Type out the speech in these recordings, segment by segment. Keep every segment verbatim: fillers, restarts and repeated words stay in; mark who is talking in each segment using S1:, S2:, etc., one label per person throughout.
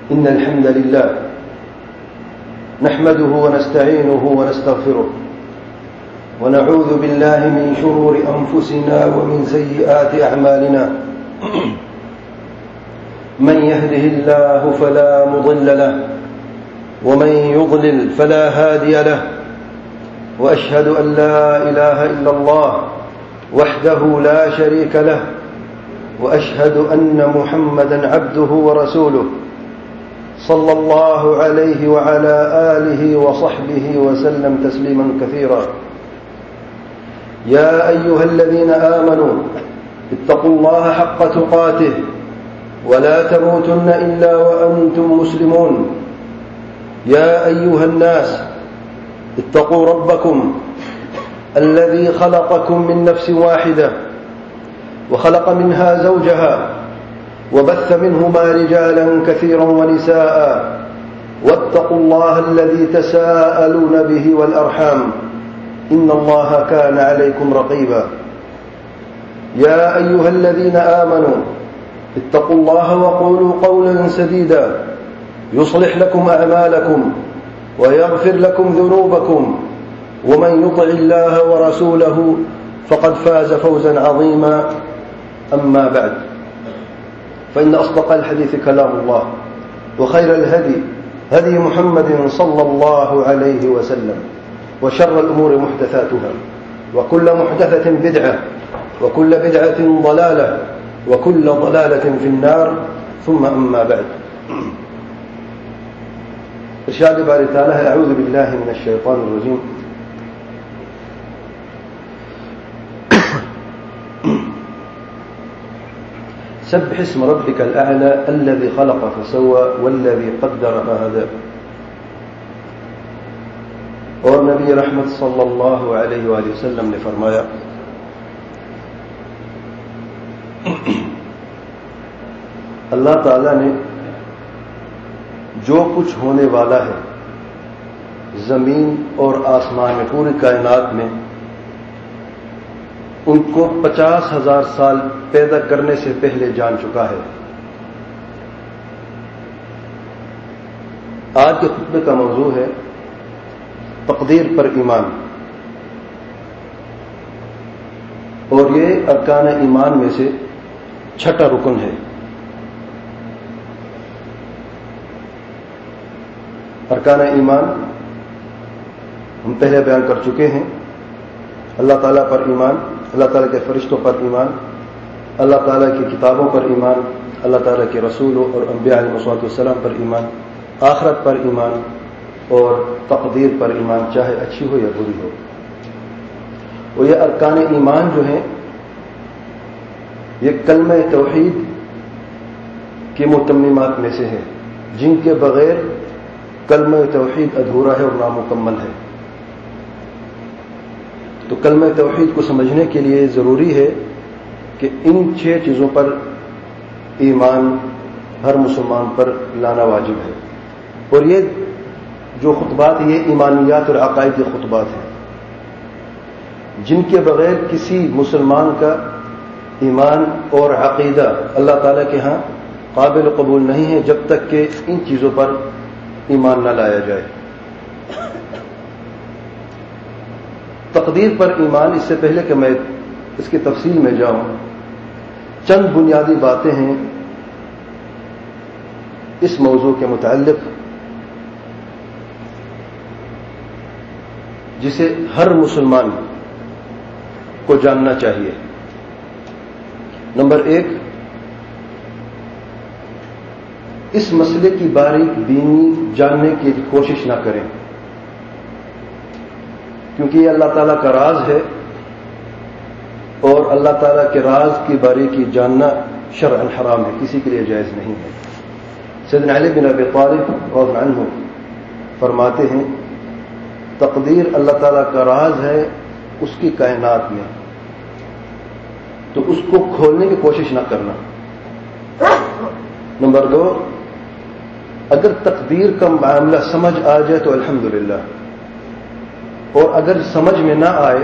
S1: إن الحمد لله نحمده ونستعينه ونستغفره ونعوذ بالله من شرور أنفسنا ومن سيئات أعمالنا من يهده الله فلا مضل له ومن يضلل فلا هادي له وأشهد أن لا إله إلا الله وحده لا شريك له وأشهد أن محمدا عبده ورسوله صلى الله عليه وعلى آله وصحبه وسلم تسليما كثيرا. يا أيها الذين آمنوا اتقوا الله حق تقاته ولا تموتن إلا وأنتم مسلمون. يا أيها الناس اتقوا ربكم الذي خلقكم من نفس واحدة وخلق منها زوجها وبث منهما رجالا كثيرا ونساء واتقوا الله الذي تساءلون به والأرحام إن الله كان عليكم رقيبا. يا أيها الذين آمنوا اتقوا الله وقولوا قولا سديدا يصلح لكم أعمالكم ويغفر لكم ذنوبكم ومن يطع الله ورسوله فقد فاز فوزا عظيما. أما بعد فإن أصدق الحديث كلام الله وخير الهدي هدي محمد صلى الله عليه وسلم وشر الأمور محدثاتها وكل محدثة بدعة وكل بدعة ضلالة وكل ضلالة في النار. ثم أما بعد إرشاد باري تعالى أعوذ بالله من الشيطان الرجيم. سبح اسم ربك الأعلى الذي خلق فسوى والذي قدر فهدى. اور نبی رحمت صلی اللہ علیہ وآلہ وسلم نے فرمایا اللہ تعالی نے جو کچھ ہونے والا ہے زمین اور آسمان میں پوری کائنات میں ان کو پچاس ہزار سال پیدا کرنے سے پہلے جان چکا ہے. آج کے خطبے کا موضوع ہے تقدیر پر ایمان، اور یہ ارکان ایمان میں سے چھٹا رکن ہے. ارکان ایمان ہم پہلے بیان کر چکے ہیں. اللہ تعالیٰ پر ایمان، اللہ تعالیٰ کے فرشتوں پر ایمان، اللہ تعالیٰ کی کتابوں پر ایمان، اللہ تعالیٰ کے رسولوں اور انبیاء علیہ الصلوۃ والسلام پر ایمان، آخرت پر ایمان اور تقدیر پر ایمان، چاہے اچھی ہو یا بری ہو. اور یہ ارکان ایمان جو ہیں یہ کلمہ توحید کی متممات میں سے ہے، جن کے بغیر کلمہ توحید ادھورا ہے اور نامکمل ہے. تو کلمہ توحید کو سمجھنے کے لیے ضروری ہے کہ ان چھ چیزوں پر ایمان ہر مسلمان پر لانا واجب ہے. اور یہ جو خطبات یہ ایمانیات اور عقائدی خطبات ہیں جن کے بغیر کسی مسلمان کا ایمان اور عقیدہ اللہ تعالیٰ کے ہاں قابل قبول نہیں ہے جب تک کہ ان چیزوں پر ایمان نہ لایا جائے. تقدیر پر ایمان، اس سے پہلے کہ میں اس کی تفصیل میں جاؤں، چند بنیادی باتیں ہیں اس موضوع کے متعلق جسے ہر مسلمان کو جاننا چاہیے. نمبر ایک، اس مسئلے کی باریک بینی جاننے کی کوشش نہ کریں، کیونکہ یہ اللہ تعالیٰ کا راز ہے اور اللہ تعالیٰ کے راز کی باریکی جاننا شرعاً حرام ہے، کسی کے لیے جائز نہیں ہے. سیدنا علی بن ابی طالب رضی اللہ عنہ فرماتے ہیں تقدیر اللہ تعالیٰ کا راز ہے اس کی کائنات میں، تو اس کو کھولنے کی کوشش نہ کرنا. نمبر دو، اگر تقدیر کا معاملہ سمجھ آ جائے تو الحمدللہ، اور اگر سمجھ میں نہ آئے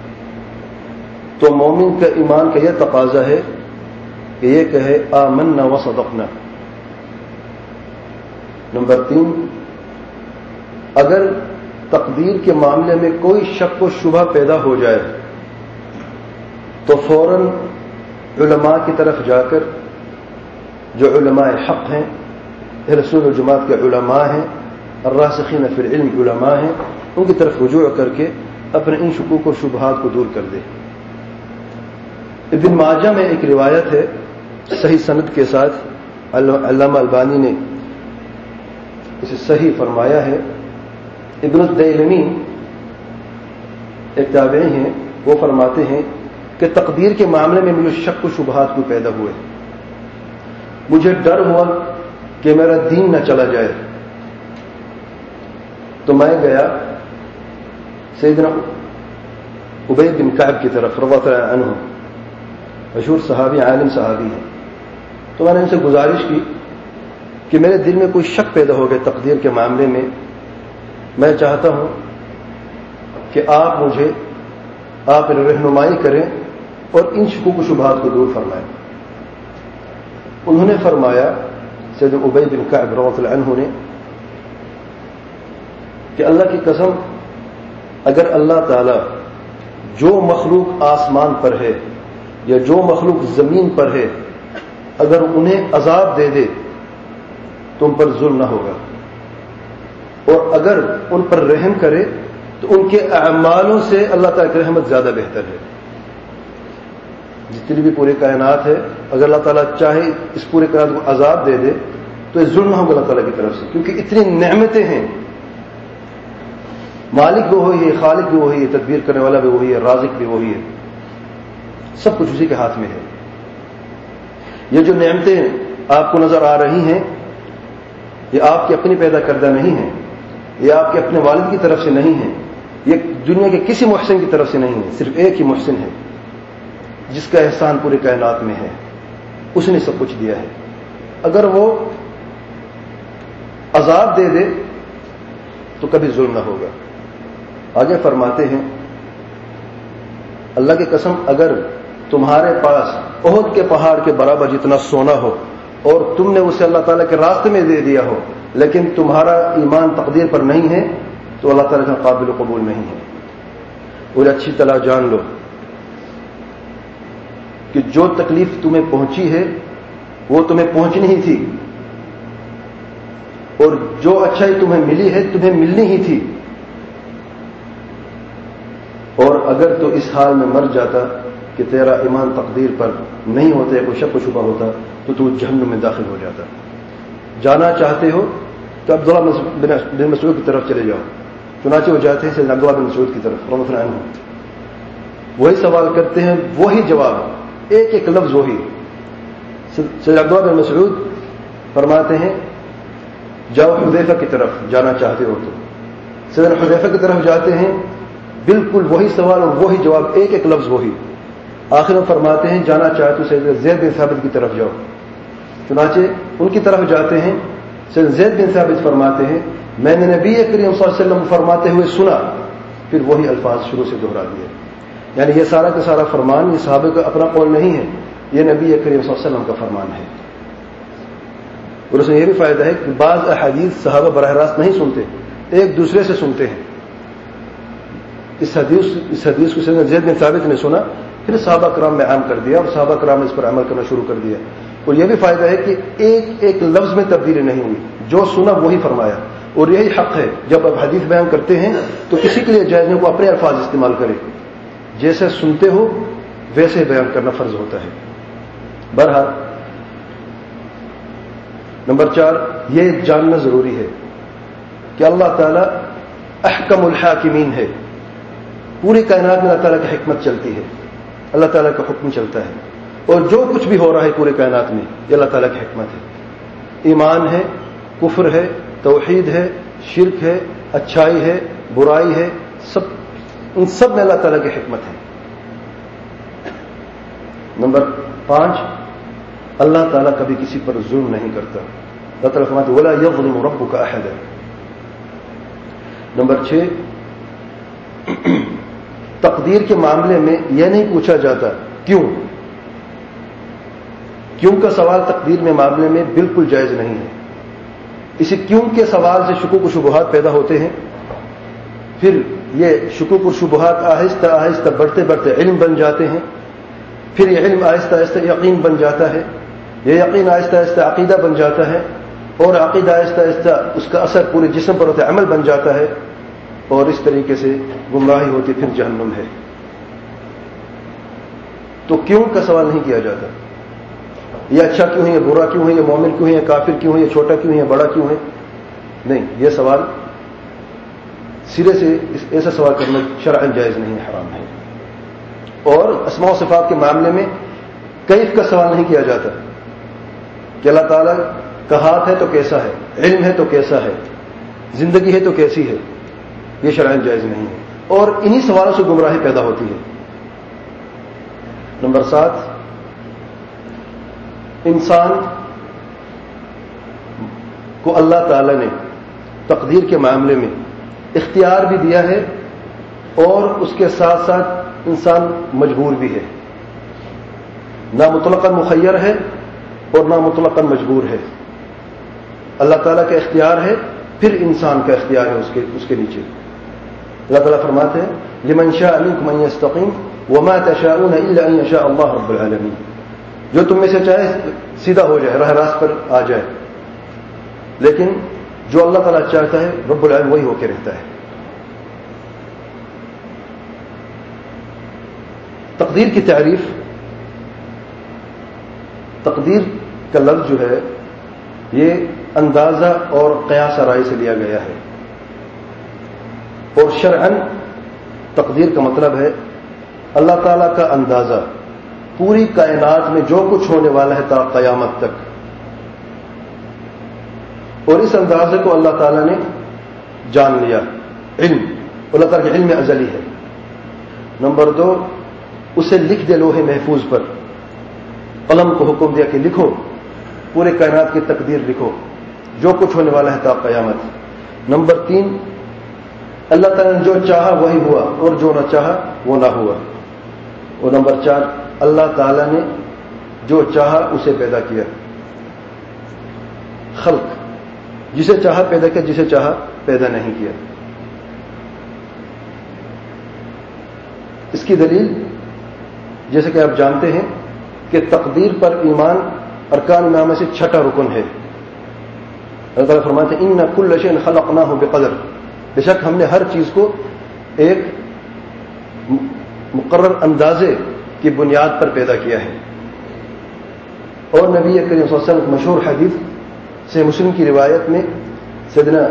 S1: تو مومن کا ایمان کا یہ تقاضا ہے کہ یہ کہے آمنا و صدقنا، نمبر تین، اگر تقدیر کے معاملے میں کوئی شک و شبہ پیدا ہو جائے تو فوراً علماء کی طرف جا کر، جو علماء حق ہیں، رسول الجماعت کے علماء ہیں، الراسخین فی العلم علماء ہیں، ان کی طرف رجوع کر کے اپنے ان شکوک و شبہات کو دور کر دے۔ ابن ماجہ میں ایک روایت ہے صحیح سند کے ساتھ، علامہ البانی نے اسے صحیح فرمایا ہے۔ ابن الدیلمی ایک تابعی ہیں، وہ فرماتے ہیں کہ تقدیر کے معاملے میں مجھے شک و شبہات کو پیدا ہوئے، مجھے ڈر ہوا کہ میرا دین نہ چلا جائے، تو میں گیا سیدنا ابی بن کعب کی طرف رضی اللہ عنہ، مشہور صحابی، عالم صحابی ہیں، تو میں نے ان سے گزارش کی کہ میرے دل میں کوئی شک پیدا ہو گیا تقدیر کے معاملے میں، میں چاہتا ہوں کہ آپ مجھے آپ رہنمائی کریں اور ان شکوک و شبہات کو دور فرمائیں۔ انہوں نے فرمایا، سیدنا ابی بن کعب رضی اللہ عنہ نے، کہ اللہ کی قسم، اگر اللہ تعالی جو مخلوق آسمان پر ہے یا جو مخلوق زمین پر ہے، اگر انہیں عذاب دے دے تو ان پر ظلم نہ ہوگا، اور اگر ان پر رحم کرے تو ان کے اعمالوں سے اللہ تعالیٰ کی رحمت زیادہ بہتر ہے۔ جتنی بھی پوری کائنات ہے، اگر اللہ تعالیٰ چاہے اس پورے کائنات کو عذاب دے دے تو یہ ظلم نہ ہوگا اللہ تعالیٰ کی طرف سے، کیونکہ اتنی نعمتیں ہیں، مالک بھی وہی ہے، خالق بھی وہی ہے، تدبیر کرنے والا بھی وہی ہے، رازق بھی وہی ہے، سب کچھ اسی کے ہاتھ میں ہے۔ یہ جو نعمتیں آپ کو نظر آ رہی ہیں، یہ آپ کی اپنی پیدا کردہ نہیں ہیں، یہ آپ کے اپنے والد کی طرف سے نہیں ہیں، یہ دنیا کے کسی محسن کی طرف سے نہیں ہے، صرف ایک ہی محسن ہے جس کا احسان پوری کائنات میں ہے، اس نے سب کچھ دیا ہے۔ اگر وہ عذاب دے دے تو کبھی ظلم نہ ہوگا۔ آگے فرماتے ہیں، اللہ کی قسم، اگر تمہارے پاس احد کے پہاڑ کے برابر جتنا سونا ہو اور تم نے اسے اللہ تعالیٰ کے راستے میں دے دیا ہو، لیکن تمہارا ایمان تقدیر پر نہیں ہے، تو اللہ تعالیٰ کا قابل قبول نہیں ہے۔ اور اچھی طرح جان لو کہ جو تکلیف تمہیں پہنچی ہے وہ تمہیں پہنچنی ہی تھی، اور جو اچھائی تمہیں ملی ہے تمہیں ملنی ہی تھی، اور اگر تو اس حال میں مر جاتا کہ تیرا ایمان تقدیر پر نہیں ہوتا ہے، کوئی شک و شبہ ہوتا، تو تو جہنم میں داخل ہو جاتا۔ جانا چاہتے ہو تو عبداللہ بن مسعود کی طرف چلے جاؤ۔ چنانچہ وہ جاتے ہیں سیدنا عبداللہ بن مسعود کی طرف رضی اللہ عنہ، وہی سوال کرتے ہیں، وہی جواب، ایک ایک لفظ وہی۔ سیدنا عبداللہ بن مسعود فرماتے ہیں، جاؤ حذیفہ کی طرف جانا چاہتے ہو تو۔ سیدنا حذیفہ کی طرف جاتے ہیں، بالکل وہی سوال اور وہی جواب، ایک ایک لفظ وہی۔ آخر میں فرماتے ہیں، جانا چاہتے ہو سیدنا زید بن ثابت کی طرف جاؤ۔ چنانچہ ان کی طرف جاتے ہیں، سیدنا زید بن ثابت فرماتے ہیں، میں نے نبی کریم صلی اللہ علیہ وسلم فرماتے ہوئے سنا، پھر وہی الفاظ شروع سے دہرا دیے۔ یعنی یہ سارا کا سارا فرمان یہ صحابہ کا اپنا قول نہیں ہے، یہ نبی کریم صلی اللہ علیہ وسلم کا فرمان ہے۔ اور اس میں یہ بھی فائدہ ہے کہ بعض احادیث صحابہ براہ راست نہیں سنتے، ایک دوسرے سے سنتے ہیں۔ اس حدیث اس حدیث کو سیدنا زید بن ثابت نے سنا، پھر صحابہ کرام میں عام کر دیا اور صحابہ کرام نے اس پر عمل کرنا شروع کر دیا۔ اور یہ بھی فائدہ ہے کہ ایک ایک لفظ میں تبدیلی نہیں ہوئی، جو سنا وہی فرمایا۔ اور یہی حق ہے، جب آپ حدیث بیان کرتے ہیں تو کسی کے لیے جائز نہیں کو اپنے الفاظ استعمال کرے، جیسے سنتے ہو ویسے بیان کرنا فرض ہوتا ہے۔ بہرحال نمبر چار، یہ جاننا ضروری ہے کہ اللہ تعالیٰ احکم الحاکمین ہے، پوری کائنات میں اللہ تعالیٰ کی حکمت چلتی ہے، اللہ تعالیٰ کا حکم چلتا ہے، اور جو کچھ بھی ہو رہا ہے پورے کائنات میں یہ اللہ تعالیٰ کی حکمت ہے۔ ایمان ہے، کفر ہے، توحید ہے، شرک ہے، اچھائی ہے، برائی ہے، سب ان سب میں اللہ تعالیٰ کی حکمت ہے۔ نمبر پانچ، اللہ تعالیٰ کبھی کسی پر ظلم نہیں کرتا، اللہ تعالیٰ فرماتے وَلَا يَظْلِمُ رَبُّكَ أَحَدًا۔ نمبر چھ، تقدیر کے معاملے میں یہ نہیں پوچھا جاتا کیوں، کیوں کا سوال تقدیر میں معاملے میں بالکل جائز نہیں ہے۔ اسی کیوں کے سوال سے شکوک و شبہات پیدا ہوتے ہیں، پھر یہ شکوک و شبہات آہستہ آہستہ بڑھتے بڑھتے علم بن جاتے ہیں، پھر یہ علم آہستہ آہستہ یقین بن جاتا ہے، یہ یقین آہستہ آہستہ عقیدہ بن جاتا ہے، اور عقیدہ آہستہ آہستہ اس کا اثر پورے جسم پر ہوتا ہے، عمل بن جاتا ہے، اور اس طریقے سے گمراہی ہوتی پھر جہنم ہے۔ تو کیوں کا سوال نہیں کیا جاتا، یہ اچھا کیوں ہے، یہ برا کیوں ہے، یہ مومن کیوں ہے، یہ کافر کیوں ہے، یہ چھوٹا کیوں ہے، یہ بڑا کیوں ہے، نہیں، یہ سوال سرے سے ایسا سوال کرنا شرعاً جائز نہیں ہے، حرام ہے۔ اور اسماء و صفات کے معاملے میں کیف کا سوال نہیں کیا جاتا کہ اللہ تعالیٰ کا ہاتھ ہے تو کیسا ہے، علم ہے تو کیسا ہے، زندگی ہے تو کیسی ہے، یہ شرعاً جائز نہیں ہے، اور انہی سوالوں سے گمراہی پیدا ہوتی ہے۔ نمبر سات، انسان کو اللہ تعالیٰ نے تقدیر کے معاملے میں اختیار بھی دیا ہے، اور اس کے ساتھ ساتھ انسان مجبور بھی ہے، نہ مطلقاً مخیر ہے اور نہ مطلقاً مجبور ہے۔ اللہ تعالیٰ کا اختیار ہے، پھر انسان کا اختیار ہے اس کے اس کے نیچے۔ اللہ تعالیٰ فرماتے ہیں لمن شاء منکم ان یستقیم وما تشاءون الا ان یشاء اللہ رب العالمین، جو تم میں سے چاہے سیدھا ہو جائے، راہ راست پر آ جائے، لیکن جو اللہ تعالیٰ چاہتا ہے رب العالمین وہی ہو کے رہتا ہے۔ تقدیر کی تعریف، تقدیر کا لفظ جو ہے یہ اندازہ اور قیاس رائے سے لیا گیا ہے، اور شرعاً تقدیر کا مطلب ہے اللہ تعالیٰ کا اندازہ پوری کائنات میں جو کچھ ہونے والا ہے تا قیامت تک، اور اس اندازے کو اللہ تعالیٰ نے جان لیا، علم، اللہ تعالیٰ کے علم ازلی ہے۔ نمبر دو، اسے لکھ دے لوح محفوظ پر، قلم کو حکم دیا کہ لکھو، پورے کائنات کی تقدیر لکھو، جو کچھ ہونے والا ہے تا قیامت۔ نمبر تین، اللہ تعالیٰ نے جو چاہا وہی ہوا، اور جو نہ چاہا وہ نہ ہوا۔ اور نمبر چار، اللہ تعالیٰ نے جو چاہا اسے پیدا کیا، خلق، جسے چاہا پیدا کیا، جسے چاہا پیدا نہیں کیا۔ اس کی دلیل جیسے کہ آپ جانتے ہیں کہ تقدیر پر ایمان ارکان ایمان میں سے چھٹا رکن ہے۔ اللہ تعالیٰ فرماتے ہیں ان کل شیء خلقناہ بقدر، بے شک ہم نے ہر چیز کو ایک مقرر اندازے کی بنیاد پر پیدا کیا ہے۔ اور نبی کریم صلی اللہ علیہ وسلم مشہور حدیث سے مسلم کی روایت میں سیدنا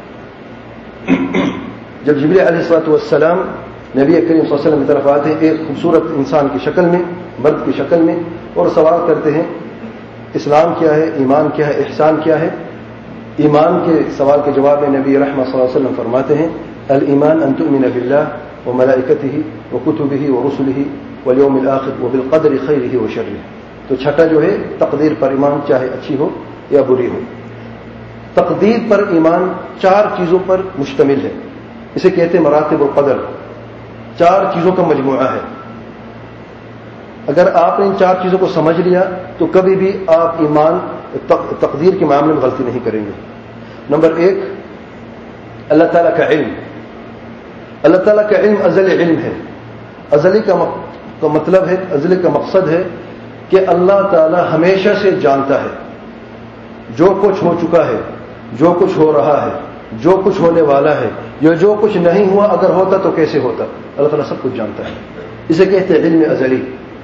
S1: جب جبریل علیہ الصلوۃ والسلام نبی کریم صلی اللہ علیہ وسلم کی طرف آتے ہیں ایک خوبصورت انسان کی شکل میں، مرد کی شکل میں، اور سوال کرتے ہیں اسلام کیا ہے، ایمان کیا ہے، احسان کیا ہے۔ ایمان کے سوال کے جواب میں نبی رحمۃ صلی اللہ علیہ وسلم فرماتے ہیں الایمان ان تؤمن باللہ وملائکتہ وکتبہ ورسلہ والیوم الآخر وبالقدر خیرہ وشرہ۔ تو چھٹا جو ہے تقدیر پر ایمان، چاہے اچھی ہو یا بری ہو۔ تقدیر پر ایمان چار چیزوں پر مشتمل ہے، اسے کہتے ہیں مراتب القدر، چار چیزوں کا مجموعہ ہے۔ اگر آپ نے ان چار چیزوں کو سمجھ لیا تو کبھی بھی آپ ایمان تقدیر کے معاملے میں غلطی نہیں کریں گے۔ نمبر ایک، اللہ تعالیٰ کا علم۔ اللہ تعالیٰ کا علم ازلی علم ہے۔ ازلی کا مطلب ہے، ازلی کا مقصد ہے کہ اللہ تعالیٰ ہمیشہ سے جانتا ہے جو کچھ ہو چکا ہے، جو کچھ ہو رہا ہے، جو کچھ ہونے والا ہے، یہ جو کچھ نہیں ہوا اگر ہوتا تو کیسے ہوتا، اللہ تعالیٰ سب کچھ جانتا ہے، اسے کہتے ہیں علم ازلی۔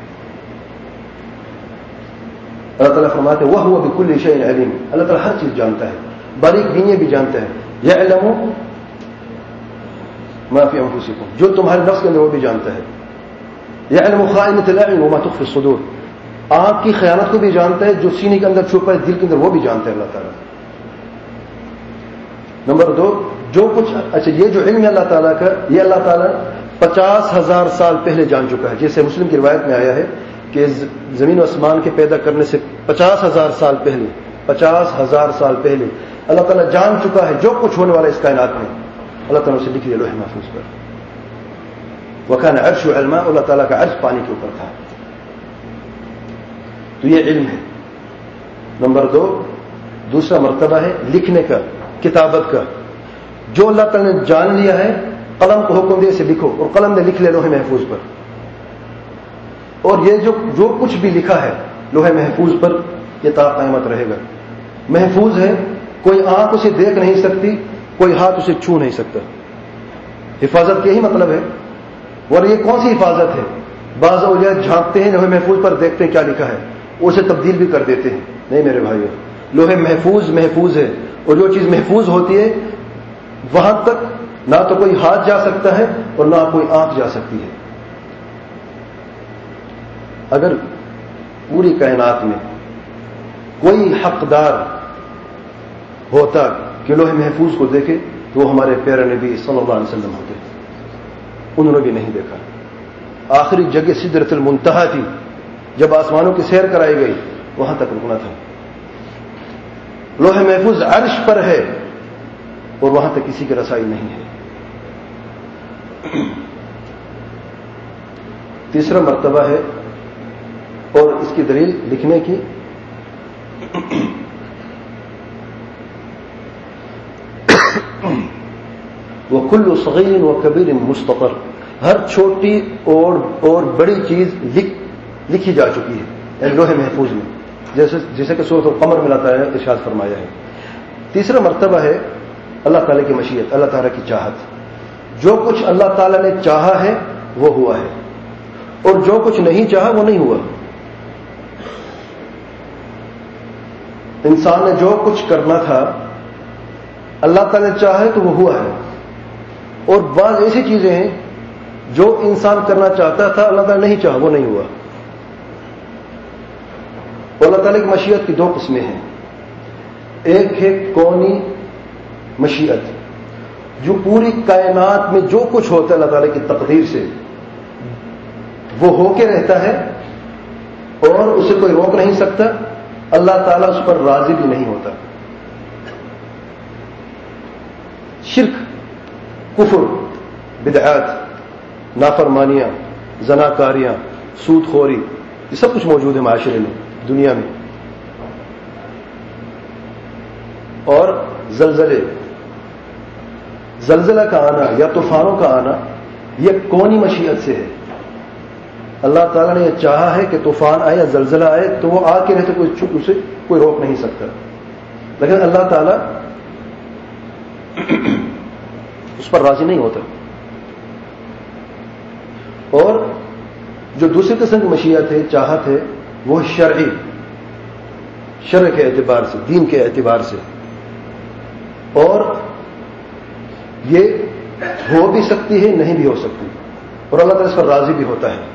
S1: اللہ تعالیٰ فرماتے ہیں وَهُوَ بِكُلِّ شَيْءٍ عَلِيمٌ، اللہ تعالیٰ ہر چیز جانتا ہے، باریک بینی بھی جانتا ہے۔ يَعْلَمُ مَا فِي أَنفُسِكُمْ، جو تمہارے نفس کے اندر وہ بھی جانتا ہے۔ يَعْلَمُ خَائِنَةَ الْأَعْيُنِ وَمَا تُخْفِي الصُّدُورُ، آنکھ کی خیانت کو بھی جانتا ہے، جو سینے کے اندر چھپا ہے، دل کے اندر، وہ بھی جانتا ہے اللہ تعالیٰ۔ نمبر دو، جو کچھ اچھا یہ جو علم ہے اللہ تعالیٰ کا، یہ اللہ تعالیٰ پچاس ہزار سال پہلے جان چکا ہے، جیسے مسلم کی روایت میں آیا ہے کہ زمین و آسمان کے پیدا کرنے سے پچاس ہزار سال پہلے پچاس ہزار سال پہلے اللہ تعالیٰ جان چکا ہے جو کچھ ہونے والا اس کائنات میں، اللہ تعالیٰ سے لکھ دیا لوح محفوظ پر۔ وَكَانَ عَرْشُهُ عَلَى الْمَاءِ، اللہ تعالیٰ کا عرش پانی کے اوپر تھا۔ تو یہ علم ہے۔ نمبر دو، دوسرا مرتبہ ہے لکھنے کا، کتابت کا. جو اللہ تعالیٰ نے جان لیا ہے، قلم کو حکم دے سے لکھو، اور قلم نے لکھ لے لوح محفوظ پر. اور یہ جو جو کچھ بھی لکھا ہے لوح محفوظ پر، یہ تا قیامت رہے گا. محفوظ ہے، کوئی آنکھ اسے دیکھ نہیں سکتی، کوئی ہاتھ اسے چھو نہیں سکتا. حفاظت کا یہی مطلب ہے. اور یہ کون سی حفاظت ہے؟ بعض اولیاء جھانکتے ہیں لوح محفوظ پر، دیکھتے ہیں کیا لکھا ہے، اسے تبدیل بھی کر دیتے ہیں. نہیں میرے بھائیو، لوح محفوظ محفوظ ہے، اور جو چیز محفوظ ہوتی ہے وہاں تک نہ تو کوئی ہاتھ جا سکتا ہے اور نہ کوئی آنکھ جا سکتی ہے. اگر پوری کائنات میں کوئی حقدار ہوتا کہ لوح محفوظ کو دیکھے تو وہ ہمارے پیارے نبی صلی اللہ علیہ وسلم ہوتے. انہوں نے بھی نہیں دیکھا. آخری جگہ سدرۃ المنتہا تھی، جب آسمانوں کی سیر کرائی گئی وہاں تک رکنا تھا. لوح محفوظ عرش پر ہے اور وہاں تک کسی کی رسائی نہیں ہے. تیسرا مرتبہ ہے، اور اس کی دلیل لکھنے کی، وَكُلُّ صَغِيرٍ وَكَبِيرٍ مُسْتَطَرٍ، ہر چھوٹی اور اور بڑی چیز لکھ لکھی جا چکی ہے یعنی لوح محفوظ میں، جیسے جیسے کہ سورۃ القمر میں لاتا ہے ارشاد فرمایا ہے. تیسرا مرتبہ ہے اللہ تعالیٰ کی مشیت، اللہ تعالیٰ کی چاہت. جو کچھ اللہ تعالیٰ نے چاہا ہے وہ ہوا ہے، اور جو کچھ نہیں چاہا وہ نہیں ہوا. انسان نے جو کچھ کرنا تھا اللہ تعالیٰ نے چاہا ہے تو وہ ہوا ہے، اور بعض ایسی چیزیں ہیں جو انسان کرنا چاہتا تھا اللہ تعالیٰ نہیں چاہا وہ نہیں ہوا. اور اللہ تعالیٰ کی مشیت کی دو قسمیں ہیں. ایک ہے کونی مشیت، جو پوری کائنات میں جو کچھ ہوتا ہے اللہ تعالیٰ کی تقدیر سے وہ ہو کے رہتا ہے اور اسے کوئی روک نہیں سکتا. اللہ تعالیٰ اس پر راضی بھی نہیں ہوتا. شرک، کفر، بدعات، نافرمانیاں، زناکاریاں، سود خوری، یہ سب کچھ موجود ہے معاشرے میں، دنیا میں. اور زلزلے، زلزلہ کا آنا یا طوفانوں کا آنا یہ کونی مشیت سے ہے. اللہ تعالیٰ نے یہ چاہا ہے کہ طوفان آئے یا زلزلہ آئے تو وہ آ کے رہتے، کوئی اسے کوئی روک نہیں سکتا. لیکن اللہ تعالیٰ اس پر راضی نہیں ہوتا. اور جو دوسری قسم کی مشیت ہے، چاہت ہے، وہ شرعی، شرع کے اعتبار سے، دین کے اعتبار سے. اور یہ ہو بھی سکتی ہے نہیں بھی ہو سکتی، اور اللہ تعالیٰ اس پر راضی بھی ہوتا ہے.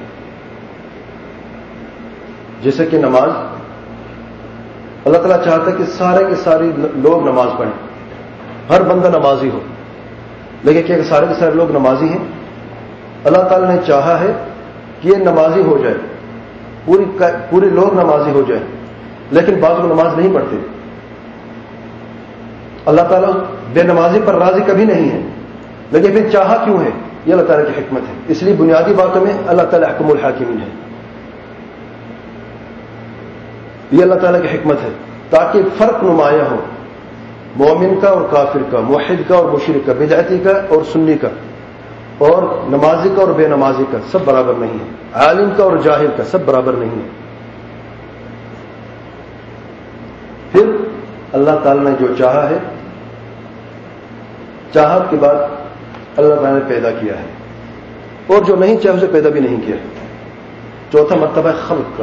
S1: جیسے کہ نماز، اللہ تعالیٰ چاہتا ہے کہ سارے کے سارے لوگ نماز پڑھیں، ہر بندہ نمازی ہو. لیکن کیا سارے کے سارے لوگ نمازی ہیں؟ اللہ تعالیٰ نے چاہا ہے کہ یہ نمازی ہو جائے، پوری پورے لوگ نمازی ہو جائیں، لیکن بعض لوگ نماز نہیں پڑھتے. اللہ تعالیٰ بے نمازی پر راضی کبھی نہیں ہے، لیکن پھر چاہا کیوں ہے؟ یہ اللہ تعالیٰ کی حکمت ہے. اس لیے بنیادی باتوں میں اللہ تعالیٰ حکم الحاکمین ہے. یہ اللہ تعالیٰ کی حکمت ہے تاکہ فرق نمایاں ہو، مومن کا اور کافر کا، موحد کا اور مشرک کا، بدعتی کا اور سنی کا، اور نمازی کا اور بے نمازی کا، سب برابر نہیں ہے. عالم کا اور جاہل کا سب برابر نہیں ہے. پھر اللہ تعالیٰ نے جو چاہا ہے، چاہت کے بعد اللہ تعالیٰ نے پیدا کیا ہے، اور جو نہیں چاہے اسے پیدا بھی نہیں کیا. چوتھا مرتبہ ہے خلق کا.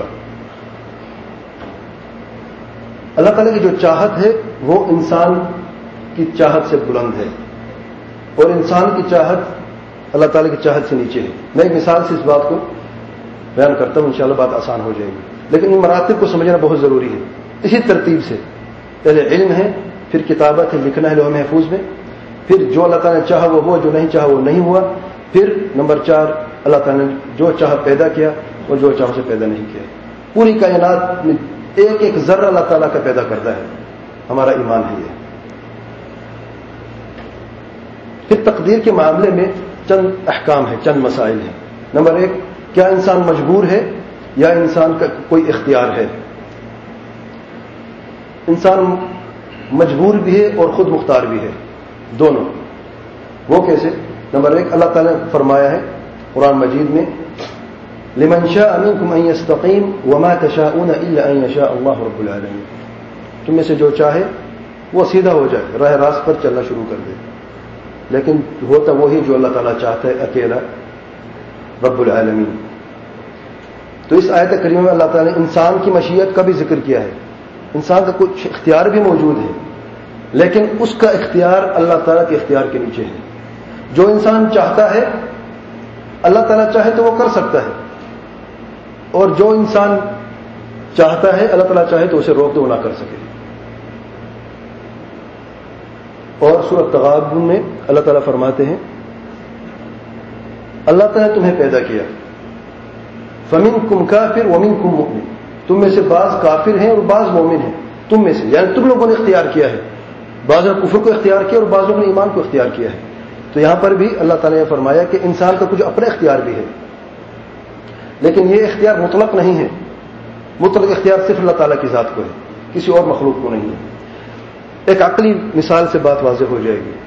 S1: اللہ تعالیٰ کی جو چاہت ہے وہ انسان کی چاہت سے بلند ہے، اور انسان کی چاہت اللہ تعالیٰ کی چاہت سے نیچے ہے. میں ایک مثال سے اس بات کو بیان کرتا ہوں، انشاءاللہ بات آسان ہو جائے گی. لیکن ان مراتب کو سمجھنا بہت ضروری ہے. اسی ترتیب سے پہلے علم ہے، پھر کتابت ہے، لکھنا ہے لوح محفوظ میں، پھر جو اللہ تعالیٰ نے چاہا وہ ہوا، جو نہیں چاہا وہ نہیں ہوا. پھر نمبر چار، اللہ تعالیٰ نے جو چاہا پیدا کیا اور جو چاہا اسے پیدا نہیں کیا. پوری کائنات میں ایک ایک ذرہ اللہ تعالیٰ کا پیدا کرتا ہے. ہمارا ایمان ہے یہ. پھر تقدیر کے معاملے میں چند احکام ہیں، چند مسائل ہیں. نمبر ایک، کیا انسان مجبور ہے یا انسان کا کوئی اختیار ہے؟ انسان مجبور بھی ہے اور خود مختار بھی ہے، دونوں۔ وہ کیسے؟ نمبر ایک، اللہ تعالیٰ نے فرمایا ہے قرآن مجید میں لمن شاء منکم ان یستقیم وما تشاءون الا ان یشاء اللہ رب العالمین، تم میں سے جو چاہے وہ سیدھا ہو جائے، راہ راست پر چلنا شروع کر دے، لیکن ہوتا وہی جو اللہ تعالیٰ چاہتا ہے، اکیلا رب العالمین۔ تو اس آیت کریمہ میں اللہ تعالیٰ نے انسان کی مشیت کا بھی ذکر کیا ہے، انسان کا کچھ اختیار بھی موجود ہے، لیکن اس کا اختیار اللہ تعالیٰ کے اختیار کے نیچے ہے۔ جو انسان چاہتا ہے اللہ تعالیٰ چاہے تو وہ کر سکتا ہے، اور جو انسان چاہتا ہے اللہ تعالیٰ چاہے تو اسے روک دے وہ نہ کر سکے۔ اور سورۃ تغابن میں اللہ تعالیٰ فرماتے ہیں اللہ تعالیٰ نے تمہیں پیدا کیا، فمنکم کافر ومنکم مؤمن، تم میں سے بعض کافر ہیں اور بعض مومن ہیں، تم میں سے، یعنی تم لوگوں نے اختیار کیا ہے، بعض نے کفر کو اختیار کیا اور بعض لوگوں نے ایمان کو اختیار کیا ہے۔ تو یہاں پر بھی اللہ تعالیٰ نے فرمایا کہ انسان کا کچھ اپنا اختیار بھی ہے، لیکن یہ اختیار مطلق نہیں ہے، مطلق اختیار صرف اللہ تعالیٰ کی ذات کو ہے، کسی اور مخلوق کو نہیں ہے۔ ایک عقلی مثال سے بات واضح ہو جائے گی۔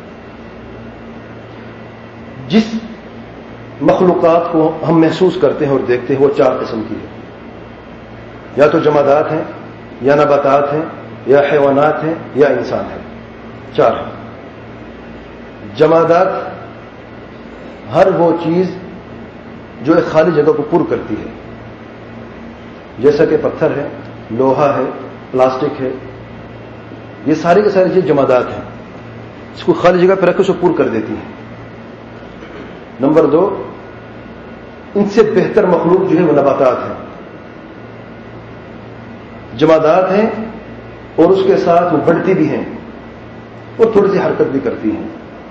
S1: جس مخلوقات کو ہم محسوس کرتے ہیں اور دیکھتے ہیں وہ چار قسم کی ہے، یا تو جمادات ہیں، یا نباتات ہیں، یا حیوانات ہیں، یا انسان ہیں، چار ہیں۔ جمادات ہر وہ چیز جو ایک خالی جگہ کو پر کرتی ہے، جیسا کہ پتھر ہے، لوہا ہے، پلاسٹک ہے، یہ ساری کی ساری چیز جمادات ہیں، اس کو خالی جگہ پہ رکھ کے اسے پر کر دیتی ہیں۔ نمبر دو، ان سے بہتر مخلوق جو ہے وہ نباتات ہیں، جمادات ہیں اور اس کے ساتھ وہ بڑھتی بھی ہیں اور تھوڑی سی حرکت بھی کرتی ہیں۔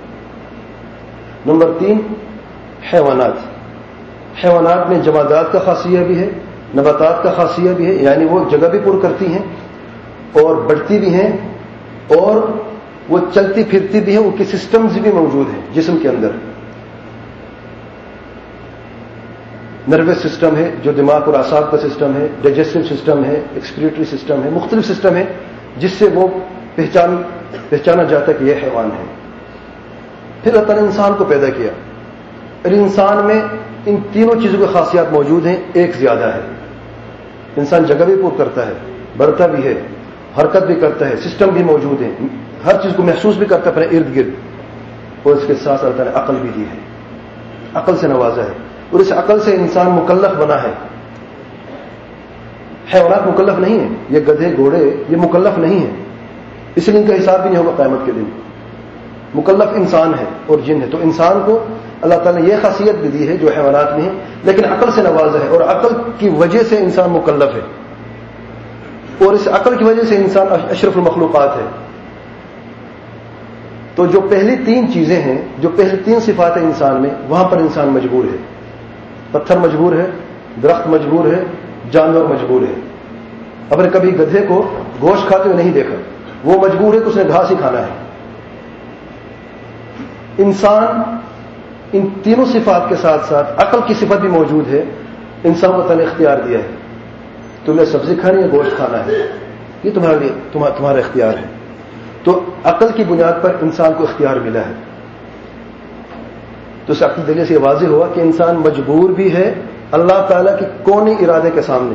S1: نمبر تین، حیوانات۔ حیوانات میں جمادات کا خاصیہ بھی ہے، نباتات کا خاصیہ بھی ہے، یعنی وہ جگہ بھی پر کرتی ہیں اور بڑھتی بھی ہیں اور وہ چلتی پھرتی بھی ہیں، ان کے سسٹمز بھی موجود ہیں جسم کے اندر۔ نروس سسٹم ہے جو دماغ اور اعصاب کا سسٹم ہے، ڈائجسٹو سسٹم ہے، ایکسکریٹری سسٹم ہے، مختلف سسٹم ہے جس سے وہ پہچان پہچانا جاتا ہے کہ یہ حیوان ہے۔ پھر اللہ تعالیٰ نے انسان کو پیدا کیا، اور انسان میں ان تینوں چیزوں کی خاصیات موجود ہیں، ایک زیادہ ہے۔ انسان جگہ بھی پور کرتا ہے، بڑھتا بھی ہے، حرکت بھی کرتا ہے، سسٹم بھی موجود ہے، ہر چیز کو محسوس بھی کرتا ہے اپنے ارد گرد، اور اس کے ساتھ اللہ تعالیٰ نے عقل بھی دی ہے، عقل سے نوازا ہے، اور اس عقل سے انسان مکلف بنا ہے۔ حیوانات مکلف نہیں ہیں، یہ گدھے گھوڑے یہ مکلف نہیں ہیں، اس لیے ان کا حساب بھی نہیں ہوگا قیامت کے دن۔ مکلف انسان ہے اور جن ہے، تو انسان کو اللہ تعالیٰ نے یہ خاصیت بھی دی ہے جو حیوانات میں ہے، لیکن عقل سے نوازا ہے، اور عقل کی وجہ سے انسان مکلف ہے، اور اس عقل کی وجہ سے انسان اشرف المخلوقات ہے۔ تو جو پہلی تین چیزیں ہیں، جو پہلی تین صفات ہیں انسان میں، وہاں پر انسان مجبور ہے۔ پتھر مجبور ہے، درخت مجبور ہے، جانور مجبور ہے۔ اب نے کبھی گدھے کو گوشت کھاتے ہوئے نہیں دیکھا، وہ مجبور ہے کہ اس نے گھاس ہی کھانا ہے۔ انسان ان تینوں صفات کے ساتھ ساتھ عقل کی صفت بھی موجود ہے، انسان کو تعالیٰ نے اختیار دیا ہے، تمہیں سبزی کھانی ہے، گوشت کھانا ہے، یہ تمہارے لیے تمہارا اختیار ہے۔ تو عقل کی بنیاد پر انسان کو اختیار ملا ہے۔ تو اس عقل دلیل سے یہ واضح ہوا کہ انسان مجبور بھی ہے اللہ تعالیٰ کے کونی ارادے کے سامنے۔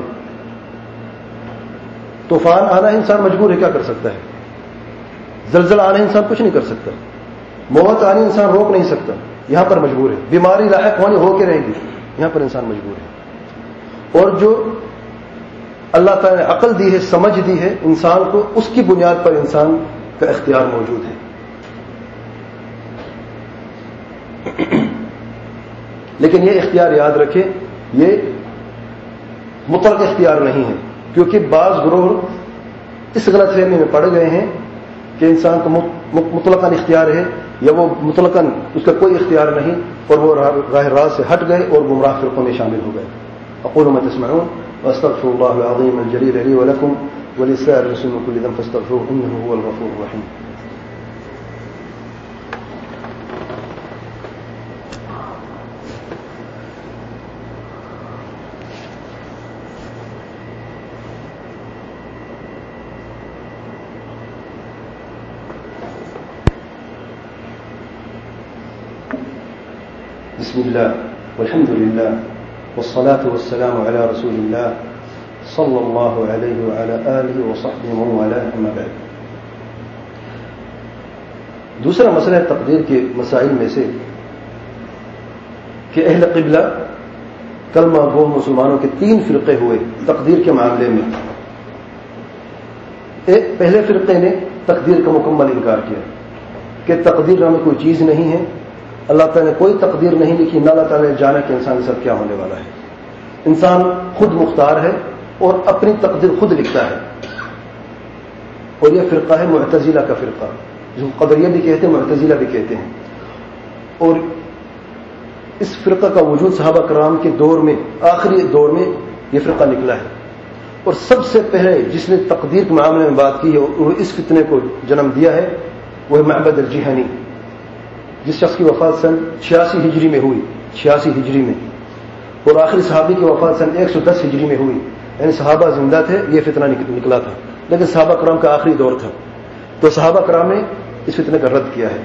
S1: طوفان آنا ہے، انسان مجبور ہے، کیا کر سکتا ہے؟ زلزلہ آنا ہے، انسان کچھ نہیں کر سکتا۔ موت آنی انسان روک نہیں سکتا، یہاں پر مجبور ہے۔ بیماری لاحق ہونی ہو کے رہے گی، یہاں پر انسان مجبور ہے۔ اور جو اللہ تعالیٰ نے عقل دی ہے، سمجھ دی ہے انسان کو، اس کی بنیاد پر انسان کا اختیار موجود ہے۔ لیکن یہ اختیار یاد رکھے، یہ مطلق اختیار نہیں ہے، کیونکہ بعض گروہ اس غلط فہمی میں پڑ گئے ہیں کہ انسان کا مطلقاً اختیار ہے، یا وہ مطلقاً اس کا کوئی اختیار نہیں، اور وہ راہ راست سے ہٹ گئے اور گمراہ فرقوں میں شامل ہو گئے۔ اقول ما تسمعون واستغفر الله العظيم الجليل لي ولكم ولسائر المسلمين من كل ذنب فاستغفروه انه هو الغفور الرحيم۔ بسم اللہ والحمد للہ والصلاة والسلام علی رسول اللہ صلی اللہ علیہ وعلی آلہ وصحبہ ومن والاه اما بعد. دوسرا مسئلہ ہے تقدیر کے مسائل میں سے کہ اہل قبلہ کلمہ گو مسلمانوں کے تین فرقے ہوئے تقدیر کے معاملے میں. ایک پہلے فرقے نے تقدیر کا مکمل انکار کیا کہ تقدیر نامی کوئی چیز نہیں ہے, اللہ تعالیٰ نے کوئی تقدیر نہیں لکھی, نہ اللہ تعالیٰ نے جانا کہ انسان کے ساتھ کیا ہونے والا ہے. انسان خود مختار ہے اور اپنی تقدیر خود لکھتا ہے. اور یہ فرقہ ہے معتزلہ کا فرقہ, جو قدریہ بھی کہتے ہیں معتزلہ بھی کہتے ہیں. اور اس فرقہ کا وجود صحابہ کرام کے دور میں, آخری دور میں یہ فرقہ نکلا ہے. اور سب سے پہلے جس نے تقدیر کے معاملے میں بات کی ہے اور اس فتنے کو جنم دیا ہے وہ ہے معبد الجہنی, جس شخص کی وفات سن چھیاسی ہجری میں ہوئی, چھیاسی ہجری میں. اور آخری صحابی کی وفات سن ایک سو دس ہجری میں ہوئی. یعنی صحابہ زندہ تھے, یہ فتنہ نکلا تھا, لیکن صحابہ کرام کا آخری دور تھا. تو صحابہ کرام نے اس فتنے کا رد کیا ہے.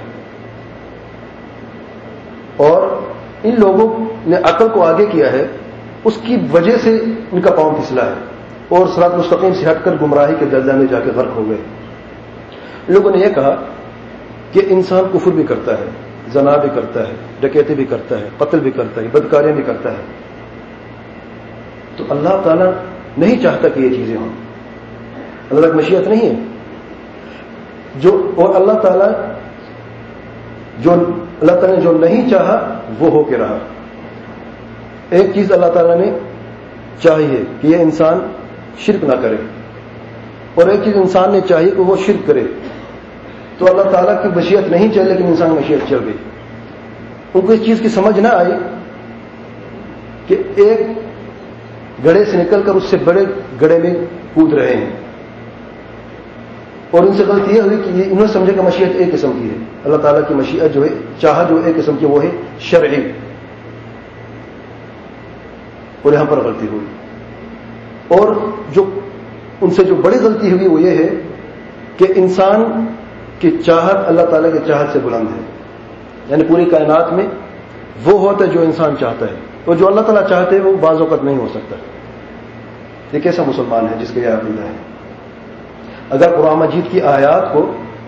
S1: اور ان لوگوں نے عقل کو آگے کیا ہے, اس کی وجہ سے ان کا پاؤں پھسلا ہے اور صراط مستقیم سے ہٹ کر گمراہی کے دلدل میں جا کے غرق ہو گئے. لوگوں نے یہ کہا کہ انسان کفر بھی کرتا ہے, زنا بھی کرتا ہے, ڈکیتی بھی کرتا ہے, قتل بھی کرتا ہے, بدکاریاں بھی کرتا ہے, تو اللہ تعالیٰ نہیں چاہتا کہ یہ چیزیں ہوں. اللہ کی مشیت نہیں ہے جو, اور اللہ تعالیٰ جو اللہ تعالیٰ نے جو نہیں چاہا وہ ہو کے رہا. ایک چیز اللہ تعالیٰ نے چاہیے کہ یہ انسان شرک نہ کرے, اور ایک چیز انسان نے چاہیے کہ وہ شرک کرے. تو اللہ تعالیٰ کی مشیت نہیں چل لیکن انسان کی مشیت چل گئی. ان کو اس چیز کی سمجھ نہ آئی کہ ایک گڑھے سے نکل کر اس سے بڑے گڑھے میں کود رہے ہیں, اور ان سے غلطی یہ ہوئی کہ انہوں نے سمجھا کہ مشیت ایک قسم کی ہے. اللہ تعالیٰ کی مشیت جو ہے, چاہت جو ایک قسم کی وہ ہے شرعی, اور یہاں پر غلطی ہوئی. اور جو ان سے جو بڑی غلطی ہوئی وہ یہ ہے کہ انسان کی چاہت اللہ تعالیٰ کی چاہت سے بلند ہے. یعنی پوری کائنات میں وہ ہوتا ہے جو انسان چاہتا ہے, اور جو اللہ تعالیٰ چاہتے ہیں وہ بعض اوقات نہیں ہو سکتا. یہ کیسا مسلمان ہے جس کا یہ عقیدہ ہے؟ اگر قرآن مجید کی آیات کو